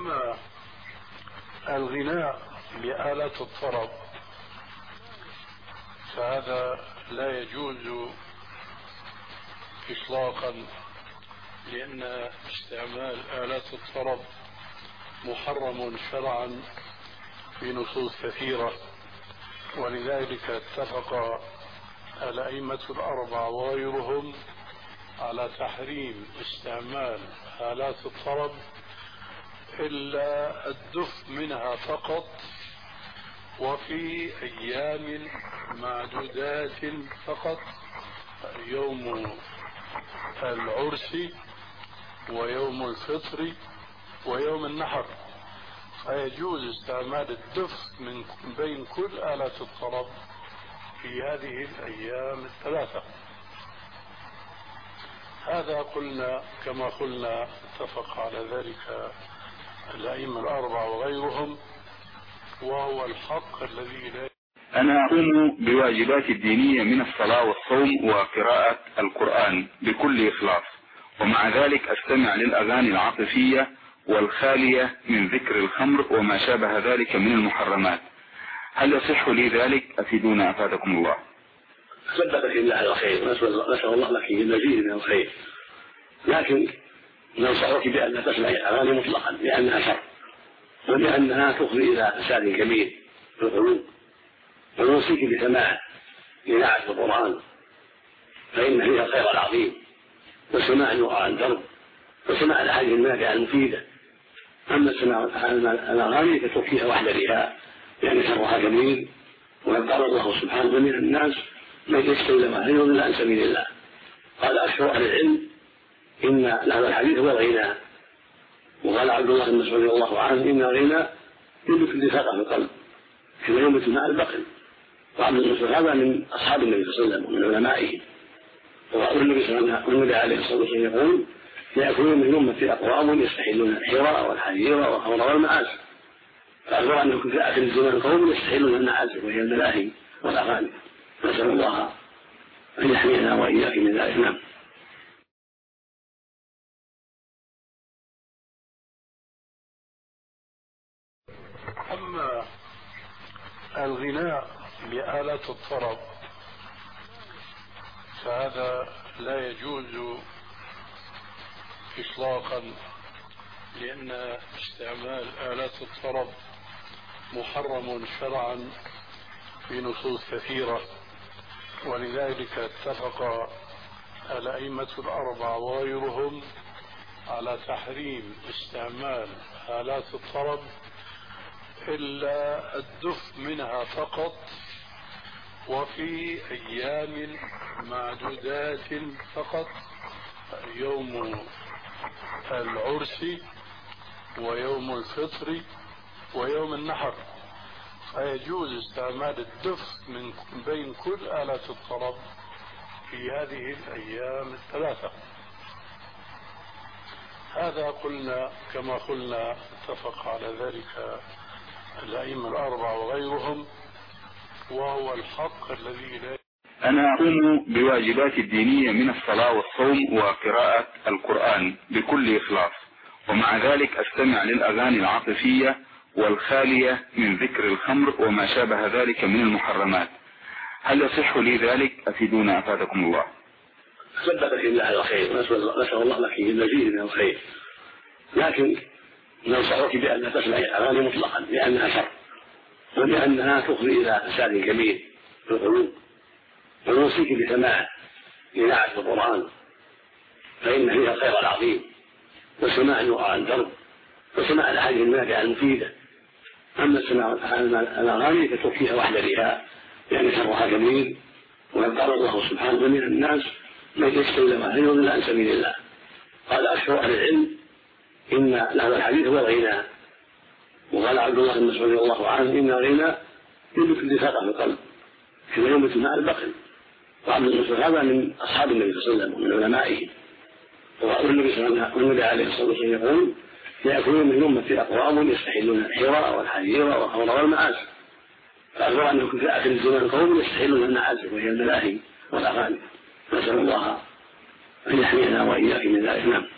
أما الغناء بآلات الطرب فهذا لا يجوز إطلاقا، لأن استعمال آلات الطرب محرم شرعا في نصوص كثيرة، ولذلك اتفق الأئمة الأربعة وغيرهم على تحريم استعمال آلات الطرب إلا الدف منها فقط، وفي أيام معدودات فقط، يوم العرس ويوم الفطر ويوم النحر، فيجوز استعمال الدف من بين كل آلات الطرب في هذه الأيام الثلاثة. هذا قلنا كما قلنا اتفق على ذلك الأئمة الأربعة وغيرهم، وهو الحق الذي لا. أنا أقوم بواجباتي الدينية من الصلاة والصوم وقراءة القرآن بكل إخلاص، ومع ذلك أستمع للأغاني العاطفية والخالية من ذكر الخمر وما شابه ذلك من المحرمات. هل يصح لي ذلك؟ أفيدونا أفادكم الله. صدقك الله على الخير، نسأل الله لك المزيد من الخير، لكن ننصحك بأن لا تسمعي الأغاني مطلقا، لأنها شر، ولأنها تفضي إلى فساد كبير في القلوب، ونوصيك بسماع قراءة القرآن فإن فيها الخير العظيم، وسماع القرآن درب، وسماع الأحاديث النافعة المفيدة. أما الأغاني فتركيها وحدها، لأن شرها كبير، وقال الله سبحانه من الناس من يستوي ما خير إلا عن سبيل الله. قال أكثر أهل العلم إن له الحديث هو الغنى، وقال عبد الله بن مسعود رضي الله عنه إن الغنى ينبت النفاق في القلب كما ينبت الماء البقل. وعبد الله بن مسعود هذا من أصحاب النبي صلى الله عليه وسلم ومن علمائه، والنبي عليه الصلاة والسلام يقول يأكلون من أمتي أقوام يستحلون الحراء والحرير والخمر والمعازف، فأخبر أنه في آخر الزمان قوم يستحلون المعازف وهي الملاهي والأغاني. نسأل الله أن يحمينا وإياك من ذلك. نعم. أما الغناء بآلات الطرب فهذا لا يجوز إطلاقا، لأن استعمال آلات الطرب محرم شرعا في نصوص كثيرة، ولذلك اتفق الأئمة الأربعة وغيرهم على تحريم استعمال آلات الطرب إلا الدف منها فقط، وفي أيام معدودات فقط، يوم العرس ويوم الفطر ويوم النحر، فيجوز استعمال الدف من بين كل آلات الطرب في هذه الأيام الثلاثة. هذا قلنا كما قلنا اتفق على ذلك الأئمة الأربعة وغيرهم، وهو الحق الذي لا. أنا أقوم بواجباتي الدينية من الصلاة والصوم وقراءة القرآن بكل إخلاص، ومع ذلك أستمع للأغاني العاطفية والخالية من ذكر الخمر وما شابه ذلك من المحرمات. هل يصح لي ذلك؟ أفيدونا أفادكم الله. صدقك الله على الخير، نسأل الله لك المزيد من الخير، لكن ننصحك بأن لا تسمعي الأغاني مطلقا، لأنها شر، ولأنها تفضي إلى فساد كبير في القلوب، ونوصيك بسماع قراءة القرآن فإن فيها الخير العظيم، وسماع القرآن درب، وسماع الأحاديث النافعة المفيدة. أما الأغاني فتركيها وحدها، لأن شرها كبير، وقال الله سبحانه من الناس من يستوي ما خير إلا عن سبيل الله. قال أكثر أهل العلم إن له الحديث هو الغنى، وقال عبد الله بن مسعود رضي الله عنه إن الغنى ينبت النفاق في القلب كما ينبت الماء البقل. وعبد الله بن مسعود هذا من أصحاب النبي صلى الله عليه وسلم ومن علمائه، والنبي عليه الصلاة والسلام يقول يأكلون من أمتي أقوام يستحلون الحراء والحرير والخمر والمعازف، فأخبر أنه في آخر الزمان قوم يستحلون المعازف وهي الملاهي والأغاني. نسأل الله أن يحمينا وإياك من ذلك. نعم.